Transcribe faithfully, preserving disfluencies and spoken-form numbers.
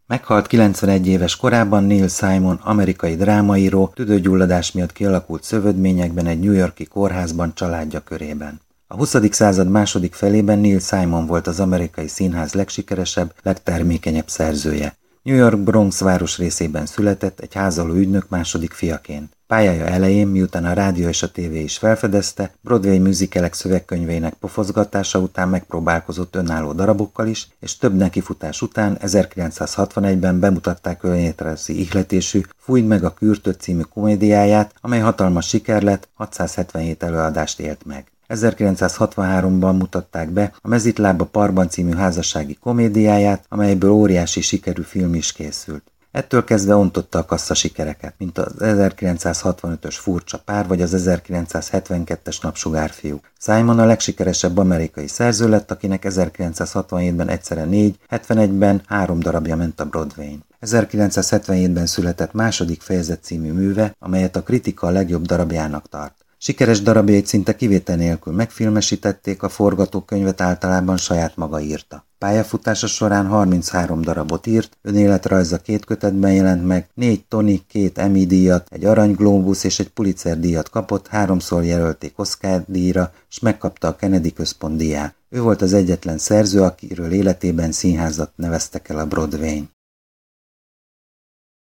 Meghalt kilencvenegy éves korában Neil Simon, amerikai drámaíró, tüdőgyulladás miatt kialakult szövődményekben egy New York-i kórházban családja körében. A huszadik század második felében Neil Simon volt az amerikai színház legsikeresebb, legtermékenyebb szerzője. New York Bronx városrészében született egy házaló ügynök második fiaként. Pályája elején, miután a rádió és a tévé is felfedezte, Broadway musicalek szövegkönyveinek pofozgatása után megpróbálkozott önálló darabokkal is, és több nekifutás után ezerkilencszázhatvanegyben bemutatták önéletrajzi ihletésű Fújd meg a kürtöt című komédiáját, amely hatalmas siker lett, hatszázhetvenhét előadást élt meg. ezerkilencszázhatvanháromban mutatták be a Mezitláb a parkban című házassági komédiáját, amelyből óriási sikerű film is készült. Ettől kezdve ontotta a kassza sikereket, mint az ezerkilencszázhatvanötös Furcsa pár vagy az ezerkilencszázhetvenkettes Napsugárfiúk. Simon a legsikeresebb amerikai szerző lett, akinek ezerkilencszázhatvanhétben egyszerre négy, hetvenegyben három darabja ment a Broadwayn. ezerkilencszázhetvenhétben született Második fejezet című műve, amelyet a kritika a legjobb darabjának tart. Sikeres darabjait szinte kivétel nélkül megfilmesítették, a forgatókönyvet általában saját maga írta. Pályafutása során harminchárom darabot írt, önéletrajza két kötetben jelent meg, négy Tony, két Emmy-díjat, egy Arany Glóbusz és egy Pulitzer-díjat kapott, háromszor jelölték Oscar-díjra, s megkapta a Kennedy Központ díját. Ő volt az egyetlen szerző, akiről életében színházat neveztek el a Broadwayn.